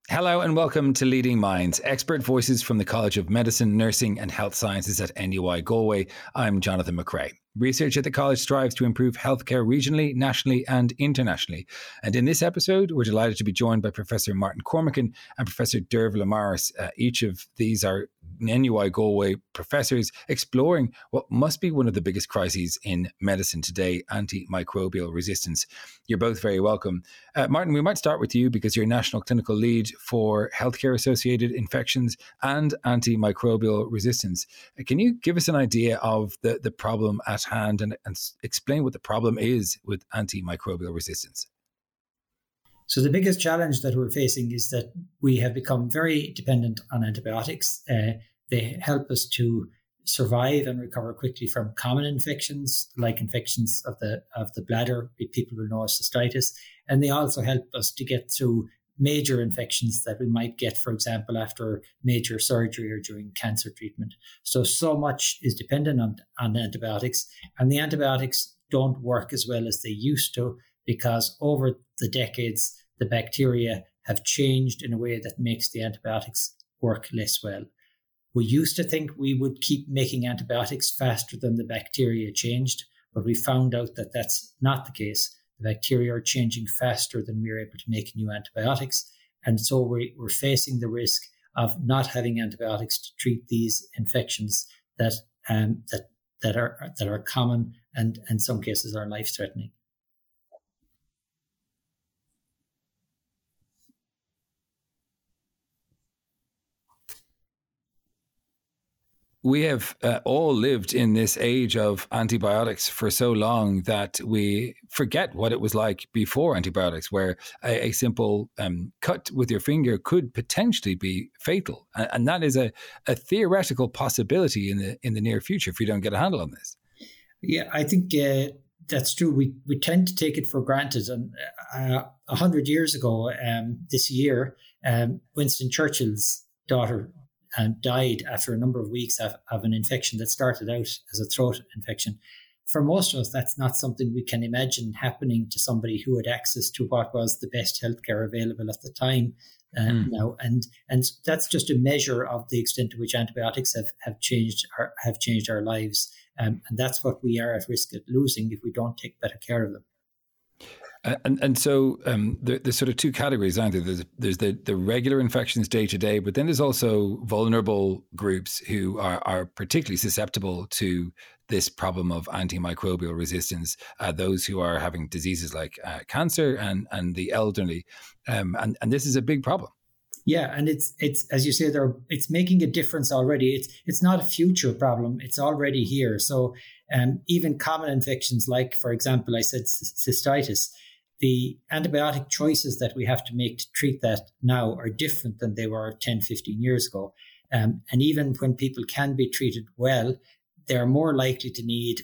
Hello and welcome to Leading Minds, expert voices from the College of Medicine, Nursing and Health Sciences at NUI Galway. I'm Jonathan McRae. Research at the college strives to improve healthcare regionally, nationally and internationally. And in this episode, we're delighted to be joined by Professor Martin Cormican and Professor Dervla Morris. Each of these are NUI Galway professors exploring what must be one of the biggest crises in medicine today, antimicrobial resistance. You're both very welcome. Martin, we might start with you because you're National Clinical Lead for Healthcare-Associated Infections and Antimicrobial Resistance. Can you give us an idea of the problem at hand and explain what the problem is with antimicrobial resistance? So the biggest challenge that we're facing is that we have become very dependent on antibiotics. They help us to survive and recover quickly from common infections, like infections of the bladder, people will know as cystitis, and they also help us to get through major infections that we might get, for example, after major surgery or during cancer treatment. So much is dependent on antibiotics, and the antibiotics don't work as well as they used to because over the decades, the bacteria have changed in a way that makes the antibiotics work less well. We used to think we would keep making antibiotics faster than the bacteria changed, but we found out that that's not the case. The bacteria are changing faster than we're able to make new antibiotics. And so we're facing the risk of not having antibiotics to treat these infections that are common and in some cases are life-threatening. We have all lived in this age of antibiotics for so long that we forget what it was like before antibiotics, where a simple cut with your finger could potentially be fatal. And that is a theoretical possibility in the near future if we don't get a handle on this. Yeah, I think that's true. We tend to take it for granted. And 100 years ago, this year, Winston Churchill's daughter died after a number of weeks of an infection that started out as a throat infection. For most of us, that's not something we can imagine happening to somebody who had access to what was the best healthcare available at the time now. And that's just a measure of the extent to which antibiotics have changed our lives. And that's what we are at risk of losing if we don't take better care of them. So there's sort of two categories, aren't there? There's the regular infections day to day, but then there's also vulnerable groups who are particularly susceptible to this problem of antimicrobial resistance, those who are having diseases like cancer and the elderly. And this is a big problem. Yeah, and it's as you say, it's making a difference already. It's not a future problem; it's already here. So even common infections, like for example, I said cystitis, the antibiotic choices that we have to make to treat that now are different than they were 10, 15 years ago. And even when people can be treated well, they're more likely to need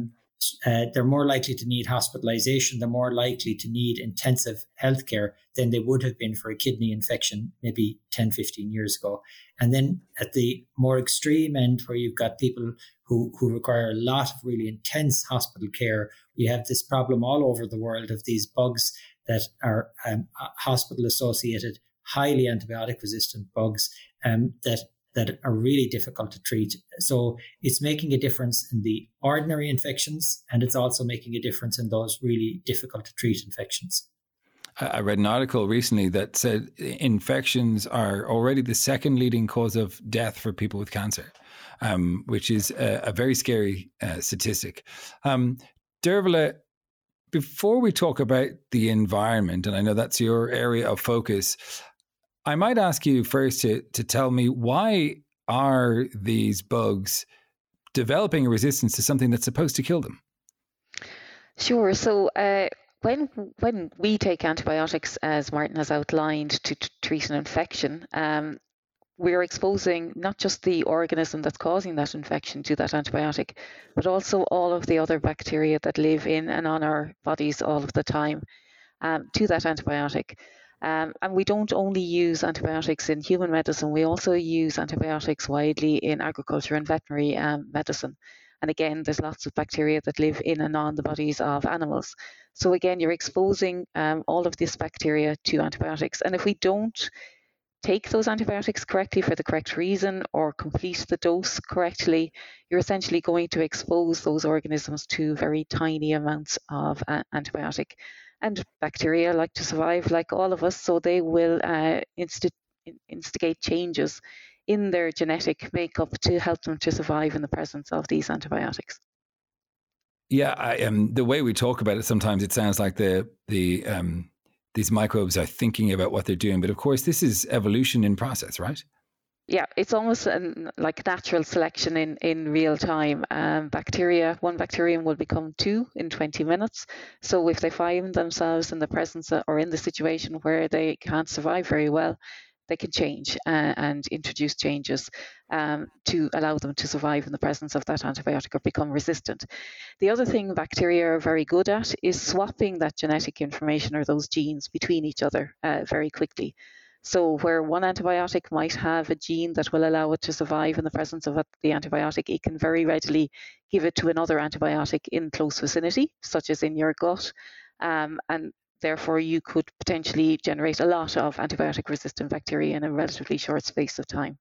hospitalization. They're more likely to need intensive healthcare than they would have been for a kidney infection maybe 10, 15 years ago. And then at the more extreme end, where you've got people who require a lot of really intense hospital care, we have this problem all over the world of these bugs that are hospital-associated, highly antibiotic-resistant bugs that are really difficult to treat. So it's making a difference in the ordinary infections, and it's also making a difference in those really difficult to treat infections. I read an article recently that said infections are already the second leading cause of death for people with cancer, which is a very scary statistic. Dervla, before we talk about the environment, and I know that's your area of focus, I might ask you first to tell me, why are these bugs developing a resistance to something that's supposed to kill them? Sure. So when we take antibiotics, as Martin has outlined, to treat an infection, we're exposing not just the organism that's causing that infection to that antibiotic, but also all of the other bacteria that live in and on our bodies all of the time to that antibiotic. And we don't only use antibiotics in human medicine, we also use antibiotics widely in agriculture and veterinary medicine. And again, there's lots of bacteria that live in and on the bodies of animals. So again, you're exposing all of this bacteria to antibiotics. And if we don't take those antibiotics correctly for the correct reason or complete the dose correctly, you're essentially going to expose those organisms to very tiny amounts of antibiotic. And bacteria like to survive like all of us, so they will instigate changes in their genetic makeup to help them to survive in the presence of these antibiotics. Yeah, the way we talk about it, sometimes it sounds like these microbes are thinking about what they're doing. But of course, this is evolution in process, right? Yeah, it's almost like natural selection in real time. One bacterium will become 2 in 20 minutes. So if they find themselves in the presence or in the situation where they can't survive very well, they can change and introduce changes to allow them to survive in the presence of that antibiotic or become resistant. The other thing bacteria are very good at is swapping that genetic information or those genes between each other very quickly. So where one antibiotic might have a gene that will allow it to survive in the presence of the antibiotic, it can very readily give it to another antibiotic in close vicinity, such as in your gut. And therefore, you could potentially generate a lot of antibiotic-resistant bacteria in a relatively short space of time.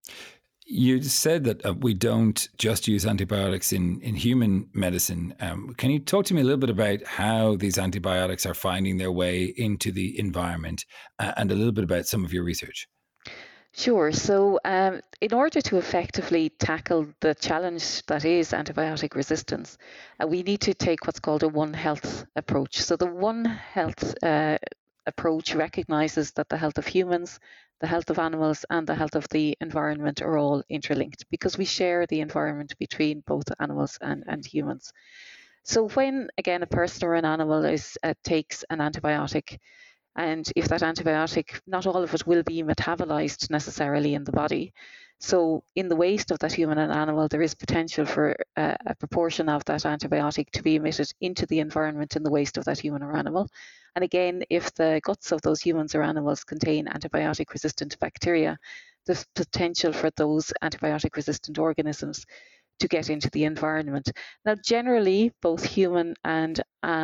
You said that we don't just use antibiotics in human medicine. Can you talk to me a little bit about how these antibiotics are finding their way into the environment and a little bit about some of your research? Sure. So in order to effectively tackle the challenge that is antibiotic resistance, we need to take what's called a One Health approach. So the One Health approach recognizes that the health of humans, the health of animals, and the health of the environment are all interlinked because we share the environment between both animals and humans. So when, again, a person or an animal takes an antibiotic, and if that antibiotic, not all of it will be metabolized necessarily in the body. So in the waste of that human and animal, there is potential for a proportion of that antibiotic to be emitted into the environment in the waste of that human or animal. And again, if the guts of those humans or animals contain antibiotic-resistant bacteria, there's potential for those antibiotic-resistant organisms to get into the environment. Now, generally, both human and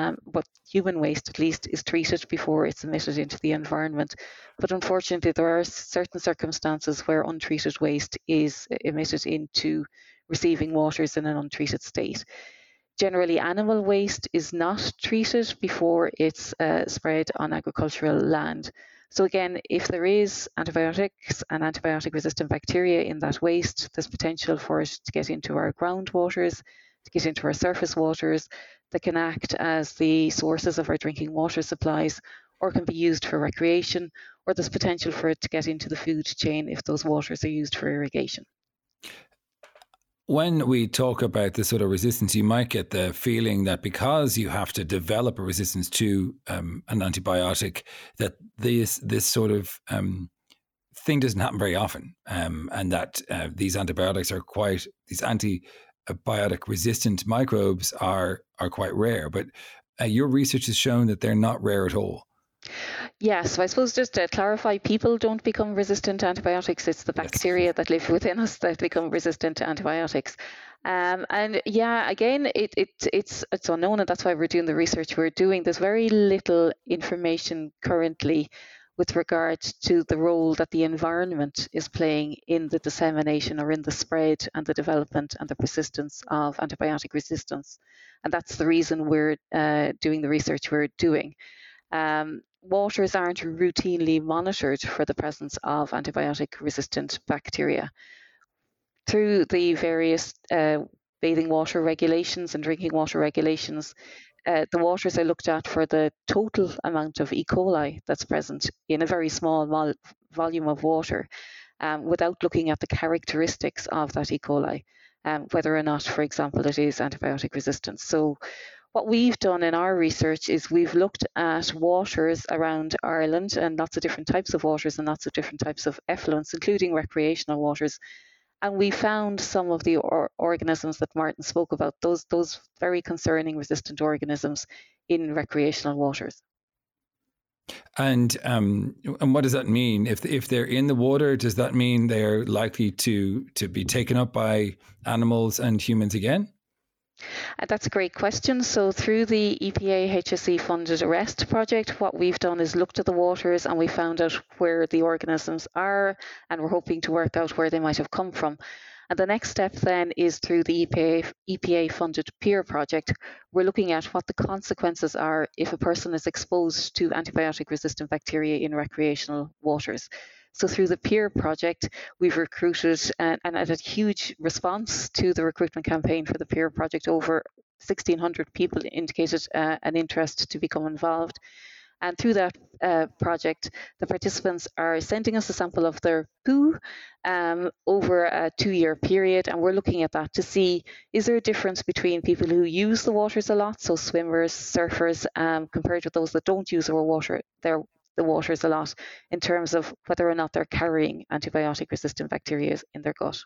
human waste, at least, is treated before it's emitted into the environment. But unfortunately, there are certain circumstances where untreated waste is emitted into receiving waters in an untreated state. Generally, animal waste is not treated before it's spread on agricultural land. So again, if there is antibiotics and antibiotic-resistant bacteria in that waste, there's potential for it to get into our groundwaters, to get into our surface waters, that can act as the sources of our drinking water supplies, or can be used for recreation, or there's potential for it to get into the food chain if those waters are used for irrigation. When we talk about this sort of resistance, you might get the feeling that because you have to develop a resistance to an antibiotic, that this sort of thing doesn't happen very often, and that these antibiotics are these antibiotic resistant microbes are quite rare. But your research has shown that they're not rare at all. Yeah, so I suppose just to clarify, people don't become resistant to antibiotics. It's the bacteria that live within us that become resistant to antibiotics. And yeah, again, it's unknown, and that's why we're doing the research we're doing. There's very little information currently with regard to the role that the environment is playing in the dissemination or in the spread and the development and the persistence of antibiotic resistance. And that's the reason we're doing the research we're doing. Waters aren't routinely monitored for the presence of antibiotic-resistant bacteria. Through the various bathing water regulations and drinking water regulations, the waters are looked at for the total amount of E. coli that's present in a very small volume of water, without looking at the characteristics of that E. coli, whether or not, for example, it is antibiotic resistant. So what we've done in our research is we've looked at waters around Ireland and lots of different types of waters and lots of different types of effluents, including recreational waters. And we found some of the organisms that Martin spoke about, those very concerning resistant organisms in recreational waters. And what does that mean? If they're in the water, does that mean they're likely to be taken up by animals and humans again? That's a great question. So through the EPA HSE funded ARREST project, what we've done is looked at the waters and we found out where the organisms are, and we're hoping to work out where they might have come from. And the next step then is through the EPA funded PEER project. We're looking at what the consequences are if a person is exposed to antibiotic resistant bacteria in recreational waters. So through the PEER project, we've recruited and had a huge response to the recruitment campaign for the PEER project. Over 1,600 people indicated an interest to become involved. And through that project, the participants are sending us a sample of their poo over a 2-year period. And we're looking at that to see, is there a difference between people who use the waters a lot, so swimmers, surfers, compared with those that don't use the waters a lot, in terms of whether or not they're carrying antibiotic resistant bacteria in their gut.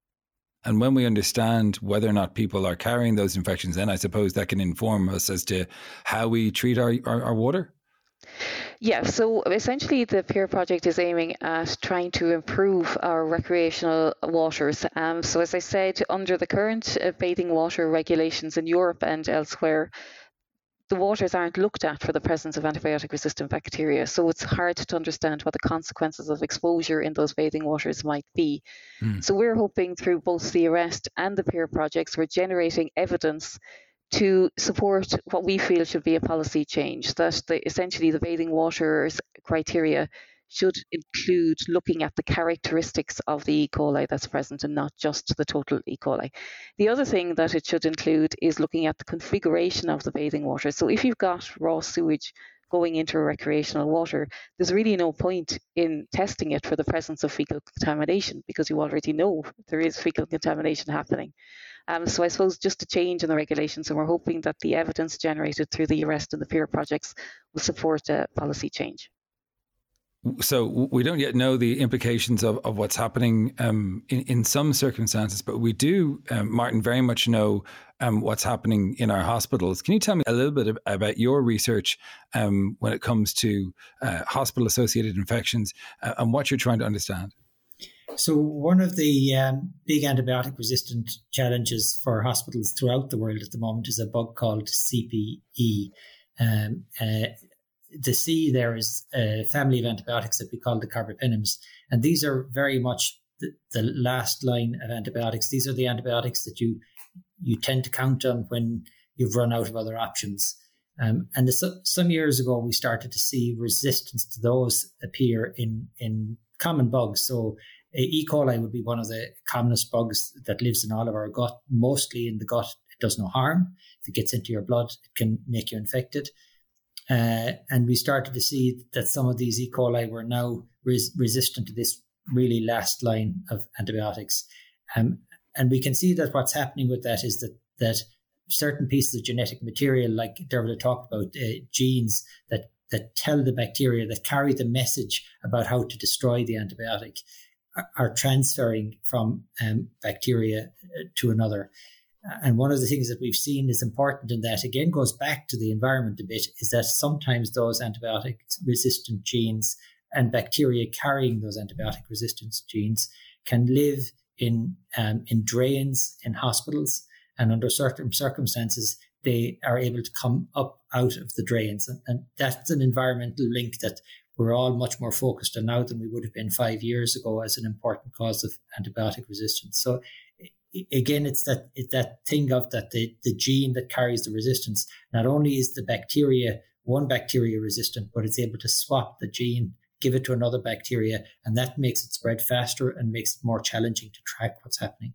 And when we understand whether or not people are carrying those infections, then I suppose that can inform us as to how we treat our water? Yeah, so essentially the PEER project is aiming at trying to improve our recreational waters. So as I said, under the current bathing water regulations in Europe and elsewhere, the waters aren't looked at for the presence of antibiotic-resistant bacteria, so it's hard to understand what the consequences of exposure in those bathing waters might be. So we're hoping through both the ARREST and the PEER projects, we're generating evidence to support what we feel should be a policy change, that essentially the bathing waters criteria should include looking at the characteristics of the E. coli that's present and not just the total E. coli. The other thing that it should include is looking at the configuration of the bathing water. So if you've got raw sewage going into recreational water, there's really no point in testing it for the presence of fecal contamination because you already know there is fecal contamination happening. So I suppose just a change in the regulations, and we're hoping that the evidence generated through the ARREST and the PEER projects will support a policy change. So we don't yet know the implications of what's happening in some circumstances, but we do, Martin, very much know what's happening in our hospitals. Can you tell me a little bit about your research when it comes to hospital-associated infections and what you're trying to understand? So one of the big antibiotic-resistant challenges for hospitals throughout the world at the moment is a bug called CPE. The C there is a family of antibiotics that we call the carbapenems. And these are very much the last line of antibiotics. These are the antibiotics that you tend to count on when you've run out of other options. And some years ago, we started to see resistance to those appear in common bugs. So E. coli would be one of the commonest bugs that lives in all of our gut, mostly in the gut. It does no harm. If it gets into your blood, it can make you infected. And we started to see that some of these E. coli were now resistant to this really last line of antibiotics. And we can see that what's happening with that is that certain pieces of genetic material, like Dervla talked about, genes that tell the bacteria, that carry the message about how to destroy the antibiotic, are transferring from bacteria to another. And one of the things that we've seen is important in that, again, goes back to the environment a bit, is that sometimes those antibiotic-resistant genes and bacteria carrying those antibiotic-resistant genes can live in drains in hospitals, and under certain circumstances, they are able to come up out of the drains. And that's an environmental link that we're all much more focused on now than we would have been 5 years ago as an important cause of antibiotic resistance. So again, it's that thing of that the gene that carries the resistance, not only is the bacteria, one bacteria resistant, but it's able to swap the gene, give it to another bacteria, and that makes it spread faster and makes it more challenging to track what's happening.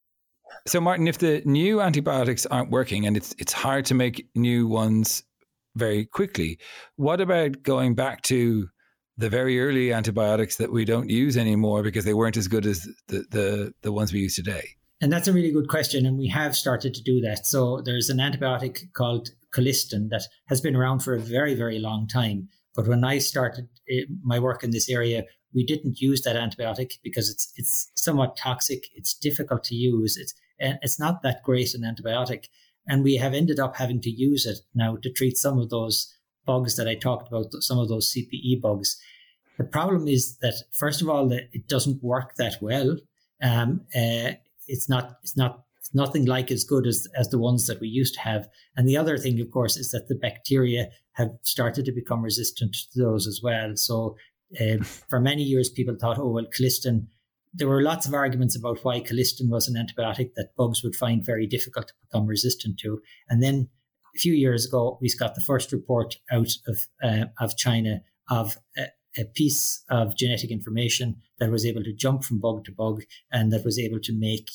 So Martin, if the new antibiotics aren't working and it's hard to make new ones very quickly, what about going back to the very early antibiotics that we don't use anymore because they weren't as good as the ones we use today? And that's a really good question, and we have started to do that. So there's an antibiotic called colistin that has been around for a very, very long time. But when I started my work in this area, we didn't use that antibiotic because it's somewhat toxic. It's difficult to use. It's not that great an antibiotic. And we have ended up having to use it now to treat some of those bugs that I talked about, some of those CPE bugs. The problem is that, first of all, that it doesn't work that well. It's not nothing like as good as the ones that we used to have. And the other thing, of course, is that the bacteria have started to become resistant to those as well. So for many years, people thought, oh, well, colistin, there were lots of arguments about why colistin was an antibiotic that bugs would find very difficult to become resistant to. And then a few years ago, we got the first report out of China of a piece of genetic information that was able to jump from bug to bug and that was able to make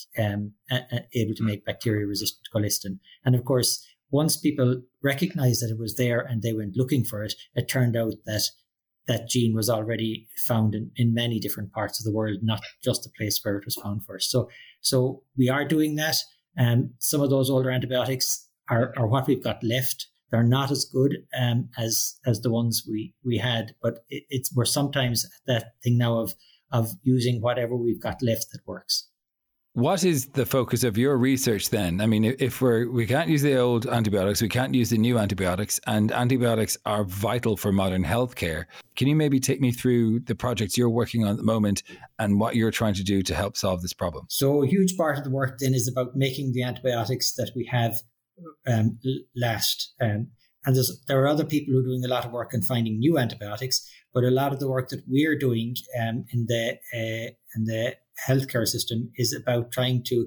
bacteria resistant to colistin. And of course, once people recognized that it was there and they went looking for it, it turned out that that gene was already found in many different parts of the world, not just the place where it was found first. So we are doing that. Some of those older antibiotics are what we've got left. They're not as good as the ones we had, but we're sometimes at that thing now of using whatever we've got left that works. What is the focus of your research then? I mean, if we can't use the old antibiotics, we can't use the new antibiotics, and antibiotics are vital for modern healthcare. Can you maybe take me through the projects you're working on at the moment and what you're trying to do to help solve this problem? So a huge part of the work then is about making the antibiotics that we have last. And there are other people who are doing a lot of work on finding new antibiotics, but a lot of the work that we're doing in the healthcare system is about trying to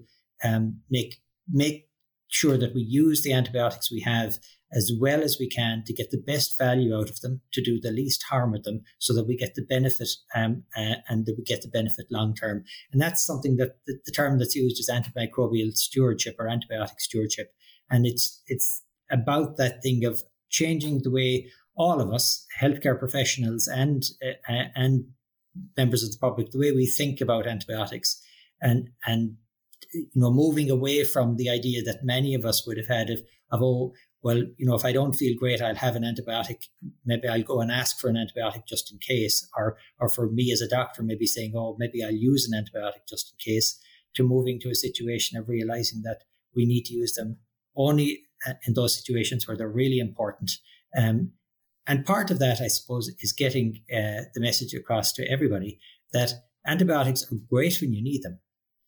make sure that we use the antibiotics we have as well as we can to get the best value out of them, to do the least harm with them, so that we get the benefit and that we get the benefit long term. And that's something that the term that's used is antimicrobial stewardship or antibiotic stewardship. And it's about that thing of changing the way all of us, healthcare professionals and members of the public, the way we think about antibiotics, and moving away from the idea that many of us would have had of oh, well, if I don't feel great, I'll have an antibiotic. Maybe I'll go and ask for an antibiotic just in case, or for me as a doctor, maybe saying, oh, maybe I'll use an antibiotic just in case, to moving to a situation of realizing that we need to use them only in those situations where they're really important. And part of that, I suppose, is getting the message across to everybody that antibiotics are great when you need them.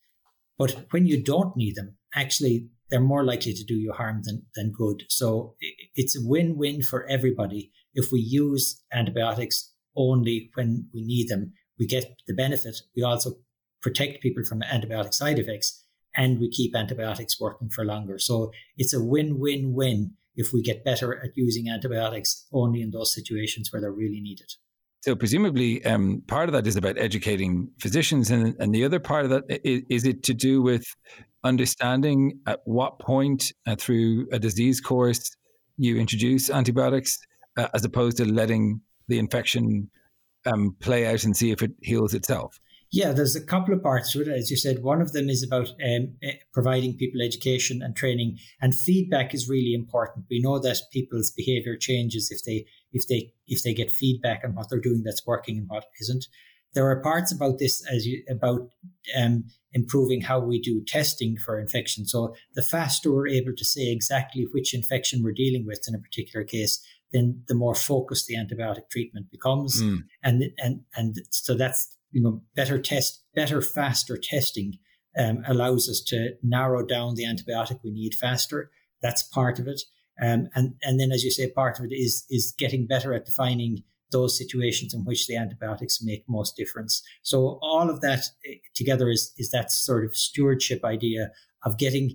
But when you don't need them, actually, they're more likely to do you harm than good. So it's a win-win for everybody. If we use antibiotics only when we need them, we get the benefit. We also protect people from antibiotic side effects, and we keep antibiotics working for longer. So it's a win-win-win if we get better at using antibiotics only in those situations where they're really needed. So presumably part of that is about educating physicians, and the other part of that, is it to do with understanding at what point through a disease course you introduce antibiotics as opposed to letting the infection play out and see if it heals itself? Yeah, there's a couple of parts to it. As you said, one of them is about providing people education and training, and feedback is really important. We know that people's behavior changes if they get feedback on what they're doing that's working and what isn't. There are parts about this about improving how we do testing for infection. So the faster we're able to say exactly which infection we're dealing with in a particular case, then the more focused the antibiotic treatment becomes. And so that's, better, faster testing allows us to narrow down the antibiotic we need faster. That's part of it. And then, as you say, part of it is getting better at defining those situations in which the antibiotics make most difference. So all of that together is that sort of stewardship idea of getting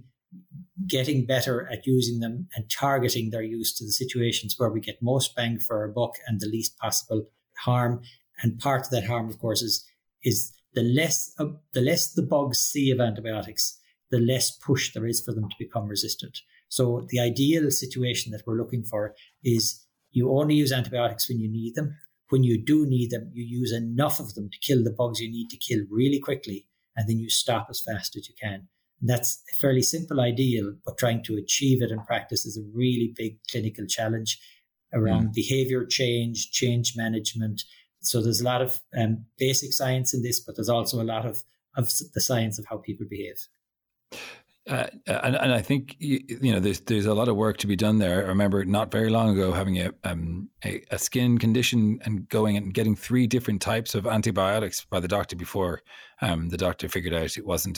better at using them and targeting their use to the situations where we get most bang for our buck and the least possible harm. And part of that harm, of course, is the less the bugs see of antibiotics, the less push there is for them to become resistant. So the ideal situation that we're looking for is you only use antibiotics when you need them. When you do need them, you use enough of them to kill the bugs you need to kill really quickly, and then you stop as fast as you can. And that's a fairly simple ideal, but trying to achieve it in practice is a really big clinical challenge around behavior change management. So there's a lot of basic science in this, but there's also a lot of the science of how people behave. And I think there's a lot of work to be done there. I remember not very long ago having a skin condition and going and getting 3 different types of antibiotics by the doctor before the doctor figured out it wasn't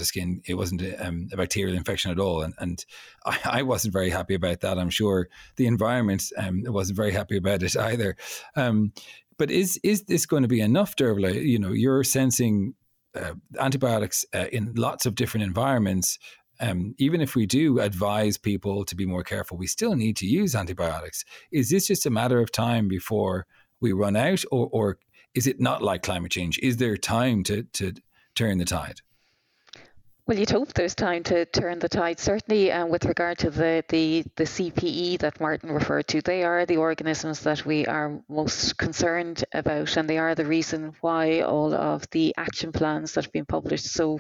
a bacterial infection at all. And I wasn't very happy about that. I'm sure the environment wasn't very happy about it either. But is this going to be enough, Dervla? You're sensing antibiotics in lots of different environments. Even if we do advise people to be more careful, we still need to use antibiotics. Is this just a matter of time before we run out, or is it not like climate change? Is there time to turn the tide? Well, you'd hope there's time to turn the tide. Certainly, with regard to the CPE that Martin referred to, they are the organisms that we are most concerned about, and they are the reason why all of the action plans that have been published. So,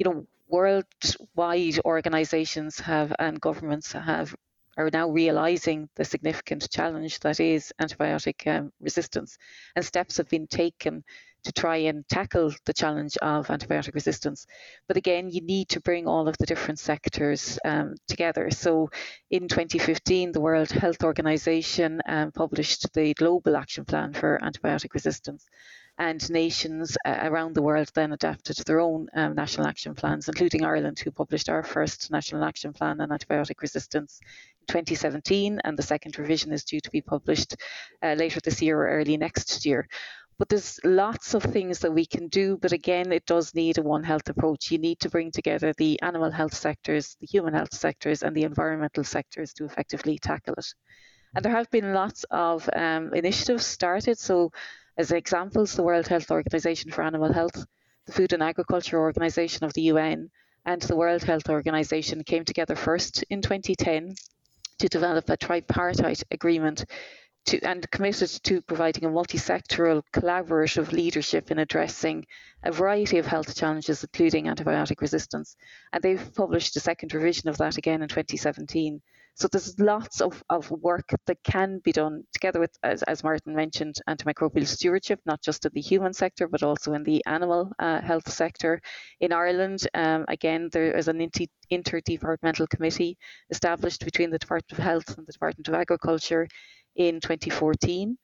worldwide organisations and governments are now realising the significant challenge that is antibiotic resistance, and steps have been taken to try and tackle the challenge of antibiotic resistance. But again, you need to bring all of the different sectors together. So in 2015, the World Health Organization published the Global Action Plan for Antibiotic Resistance, and nations around the world then adapted their own national action plans, including Ireland, who published our first national action plan on antibiotic resistance in 2017, and the second revision is due to be published later this year or early next year. But there's lots of things that we can do, but again, it does need a One Health approach. You need to bring together the animal health sectors, the human health sectors, and the environmental sectors to effectively tackle it. And there have been lots of initiatives started. So as examples, the World Health Organization for Animal Health, the Food and Agriculture Organization of the UN, and the World Health Organization came together first in 2010 to develop a tripartite agreement and committed to providing a multi-sectoral collaborative leadership in addressing a variety of health challenges, including antibiotic resistance. And they've published a second revision of that again in 2017. So there's lots of work that can be done together with, as Martin mentioned, antimicrobial stewardship, not just in the human sector, but also in the animal health sector. In Ireland, again, there is an interdepartmental committee established between the Department of Health and the Department of Agriculture in 2014.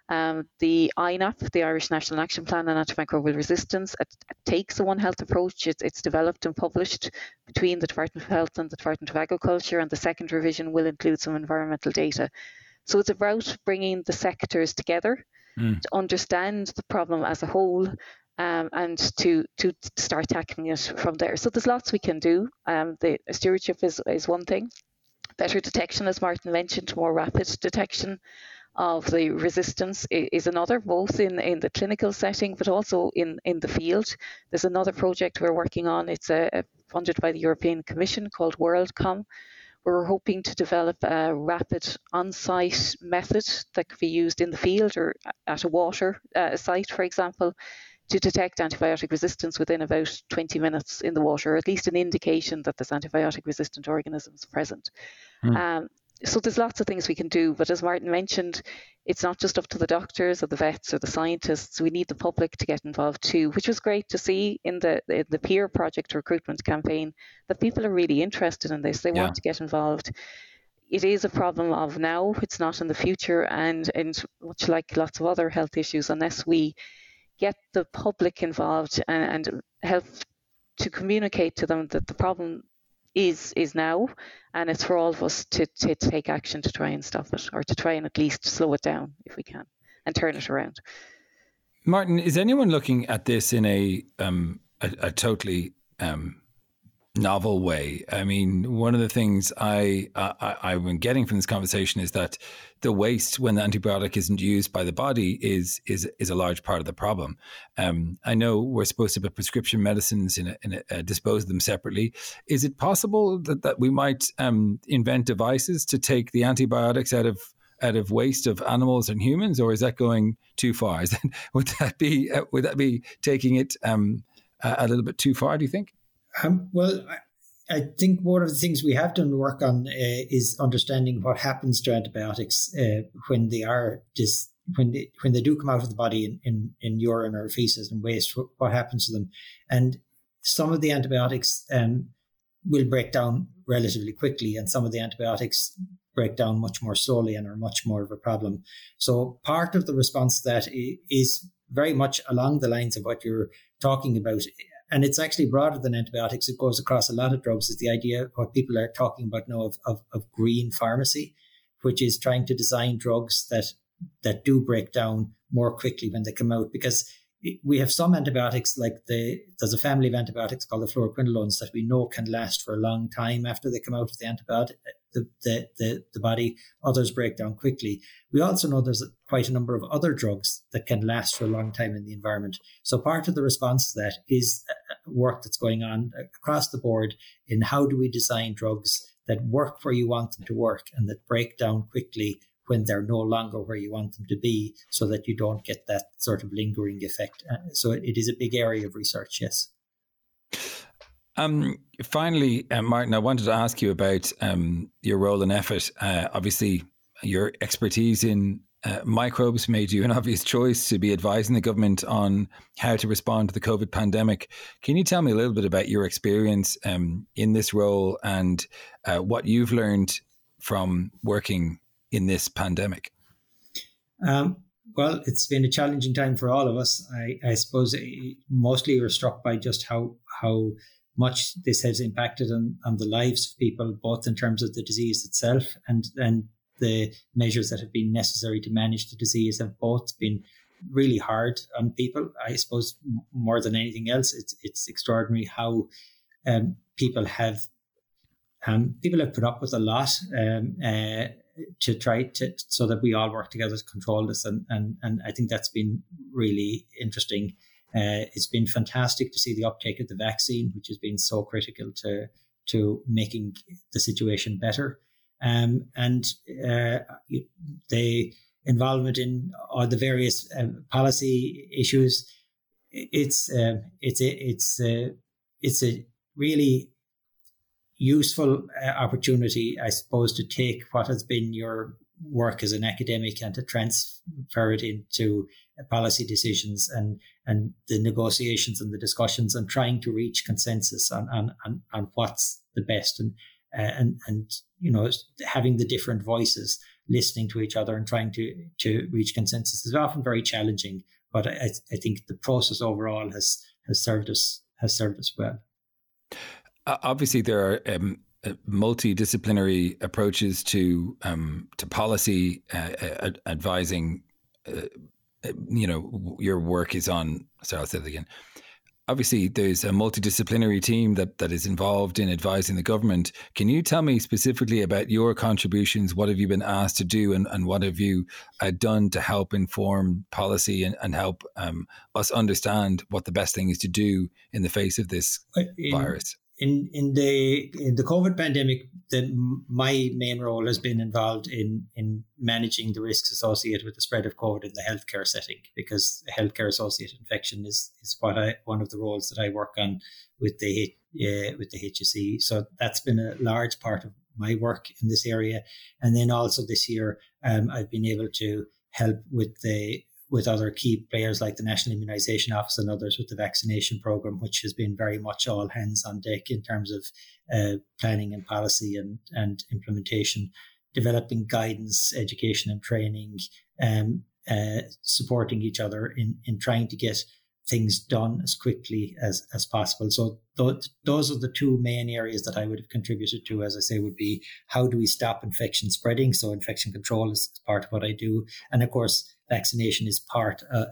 The INAP, the Irish National Action Plan on Antimicrobial Resistance, takes a One Health approach. It's developed and published between the Department of Health and the Department of Agriculture, and the second revision will include some environmental data. So it's about bringing the sectors together to understand the problem as a whole, and to start tackling it from there. So there's lots we can do. The stewardship is one thing. Better detection, as Martin mentioned, more rapid detection of the resistance is another, both in the clinical setting, but also in the field. There's another project we're working on. It's funded by the European Commission called WorldCom. We're hoping to develop a rapid on-site method that could be used in the field or at a water site, for example, to detect antibiotic resistance within about 20 minutes in the water, or at least an indication that there's antibiotic-resistant organisms present. So there's lots of things we can do, but as Martin mentioned, it's not just up to the doctors or the vets or the scientists. We need the public to get involved too, which was great to see in the peer project recruitment campaign that people are really interested in this. They want to get involved. It is a problem of now, it's not in the future, and much like lots of other health issues, unless we get the public involved and help to communicate to them that the problem is now, and it's for all of us to take action to try and stop it, or to try and at least slow it down if we can and turn it around. Martin, is anyone looking at this in a totally novel way? I mean, one of the things I've been getting from this conversation is that the waste when the antibiotic isn't used by the body is a large part of the problem. I know we're supposed to put prescription medicines dispose of them separately. Is it possible that we might invent devices to take the antibiotics out of waste of animals and humans, or is that going too far? Would that be taking it a little bit too far, do you think? Well, I think one of the things we have done work on is understanding what happens to antibiotics when they do come out of the body in urine or feces and waste. What happens to them? And some of the antibiotics will break down relatively quickly, and some of the antibiotics break down much more slowly and are much more of a problem. So part of the response to that is very much along the lines of what you're talking about. And it's actually broader than antibiotics. It goes across a lot of drugs. It's the idea, what people are talking about now, of green pharmacy, which is trying to design drugs that do break down more quickly when they come out. Because we have some antibiotics, like there's a family of antibiotics called the fluoroquinolones that we know can last for a long time after they come out of the antibiotic, the body. Others break down quickly. We also know there's quite a number of other drugs that can last for a long time in the environment. So part of the response to that is work that's going on across the board in how do we design drugs that work where you want them to work and that break down quickly when they're no longer where you want them to be, so that you don't get that sort of lingering effect. So it is a big area of research, yes. Finally, Martin, I wanted to ask you about your role in EFIT. Obviously, your expertise in microbes made you an obvious choice to be advising the government on how to respond to the COVID pandemic. Can you tell me a little bit about your experience in this role and what you've learned from working in this pandemic? Well, it's been a challenging time for all of us. I suppose mostly we're struck by just how much this has impacted on the lives of people, both in terms of the disease itself and the measures that have been necessary to manage the disease have both been really hard on people. I suppose more than anything else, it's extraordinary how people have put up with a lot to try to, so that we all work together to control this. And I think that's been really interesting. It's been fantastic to see the uptake of the vaccine, which has been so critical to making the situation better. And the involvement in all the various policy issues. It's a really useful opportunity, I suppose, to take what has been your work as an academic and to transfer it into policy decisions and the negotiations and the discussions and trying to reach consensus on what's the best and you know, having the different voices, listening to each other and trying to reach consensus is often very challenging. But I think the process overall has served us well. Obviously, there are multidisciplinary approaches to policy advising. You know, your work is on. Sorry, I'll say it again. Obviously, there's a multidisciplinary team that is involved in advising the government. Can you tell me specifically about your contributions? What have you been asked to do, and what have you done to help inform policy and help us understand what the best thing is to do in the face of this virus? In the COVID pandemic, my main role has been involved in managing the risks associated with the spread of COVID in the healthcare setting, because healthcare associated infection is one of the roles that I work on with the HSE. So that's been a large part of my work in this area. And then also this year, I've been able to help with other key players like the National Immunisation Office and others with the vaccination programme, which has been very much all hands on deck in terms of planning and policy and implementation, developing guidance, education and training, supporting each other in trying to get things done as quickly as possible. So those are the two main areas that I would have contributed to, as I say, would be how do we stop infection spreading? So infection control is part of what I do. And of course, vaccination is part of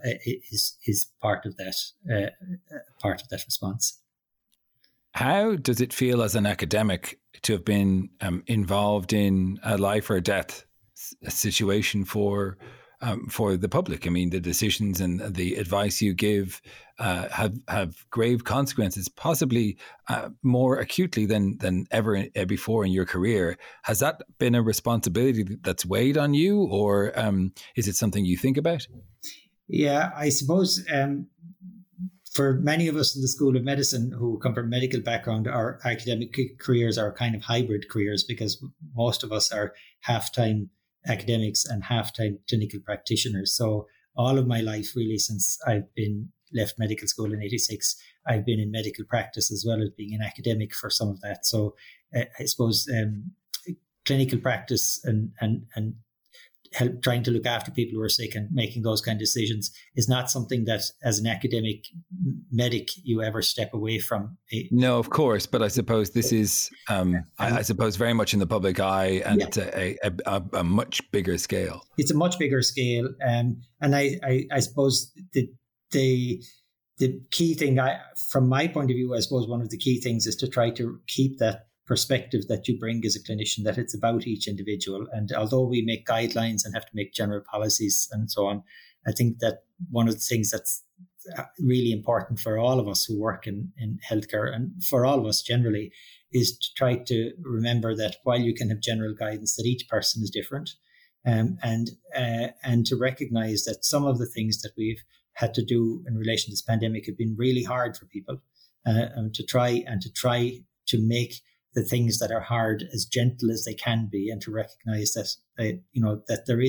that response. How does it feel as an academic to have been involved in a life or death situation for the public? I mean, the decisions and the advice you give have grave consequences, possibly more acutely than ever before in your career. Has that been a responsibility that's weighed on you, or is it something you think about? Yeah, I suppose for many of us in the School of Medicine who come from a medical background, our academic careers are kind of hybrid careers, because most of us are half-time academics and half-time clinical practitioners. So all of my life, really, since I've been left medical school in 86, I've been in medical practice as well as being an academic for some of that. So I suppose clinical practice and help trying to look after people who are sick and making those kind of decisions is not something that as an academic medic you ever step away from. No, of course. But I suppose this is, I suppose, very much in the public eye and a much bigger scale. It's a much bigger scale. And I suppose the key thing, from my point of view, I suppose one of the key things is to try to keep that perspective that you bring as a clinician, that it's about each individual. And although we make guidelines and have to make general policies and so on, I think that one of the things that's really important for all of us who work in healthcare and for all of us generally is to try to remember that while you can have general guidance, that each person is different, and to recognize that some of the things that we've had to do in relation to this pandemic have been really hard for people, and to try to make the things that are hard as gentle as they can be, and to recognize that that there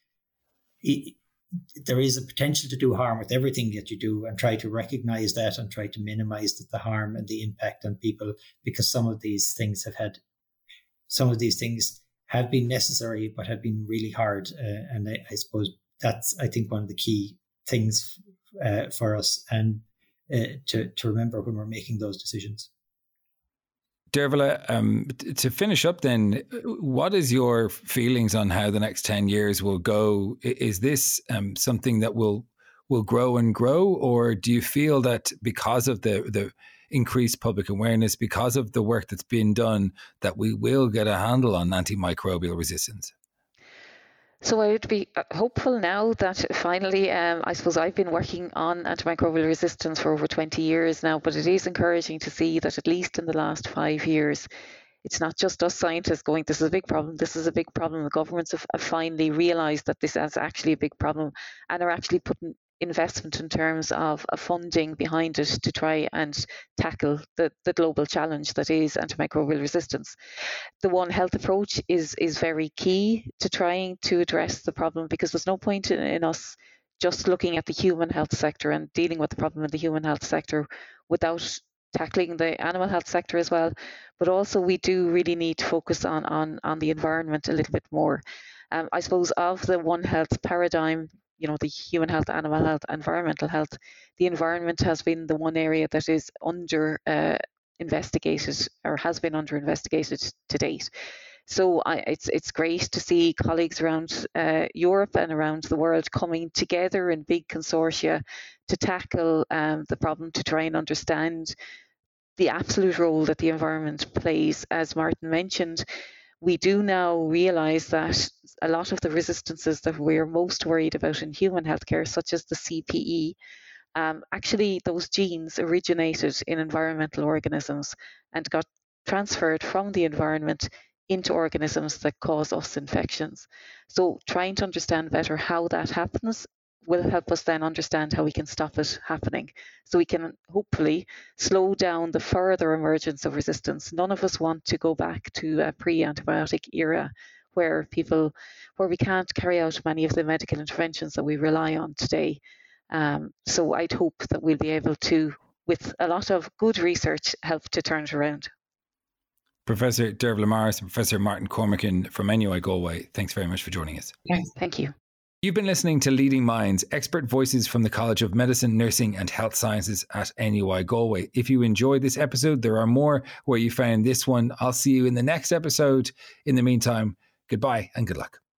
is a potential to do harm with everything that you do, and try to recognize that and try to minimize the harm and the impact on people, because some of these things have been necessary but have been really hard, and I suppose that's, I think, one of the key things for us and to remember when we're making those decisions. Dervla, to finish up then, what is your feelings on how the next 10 years will go? Is this something that will grow and grow, or do you feel that because of the increased public awareness, because of the work that's been done, that we will get a handle on antimicrobial resistance? So I would be hopeful now that finally, I suppose I've been working on antimicrobial resistance for over 20 years now, but it is encouraging to see that at least in the last 5 years, it's not just us scientists going, this is a big problem, this is a big problem. The governments have finally realised that this is actually a big problem and are actually putting investment in terms of funding behind it to try and tackle the global challenge that is antimicrobial resistance. The One Health approach is very key to trying to address the problem, because there's no point in us just looking at the human health sector and dealing with the problem in the human health sector without tackling the animal health sector as well. But also we do really need to focus on the environment a little bit more. I suppose of the One Health paradigm, the human health, animal health, environmental health, the environment has been the one area that is under investigated or has been under investigated to date. So it's great to see colleagues around Europe and around the world coming together in big consortia to tackle the problem, to try and understand the absolute role that the environment plays. As Martin mentioned, we do now realise that a lot of the resistances that we're most worried about in human healthcare, such as the CPE, actually those genes originated in environmental organisms and got transferred from the environment into organisms that cause us infections. So trying to understand better how that happens will help us then understand how we can stop it happening, so we can hopefully slow down the further emergence of resistance. None of us want to go back to a pre-antibiotic era where we can't carry out many of the medical interventions that we rely on today. So I'd hope that we'll be able to, with a lot of good research, help to turn it around. Professor Dervla Morris and Professor Martin Cormacan from NUI Galway, thanks very much for joining us. Thank you. You've been listening to Leading Minds, expert voices from the College of Medicine, Nursing and Health Sciences at NUI Galway. If you enjoyed this episode, there are more where you found this one. I'll see you in the next episode. In the meantime, goodbye and good luck.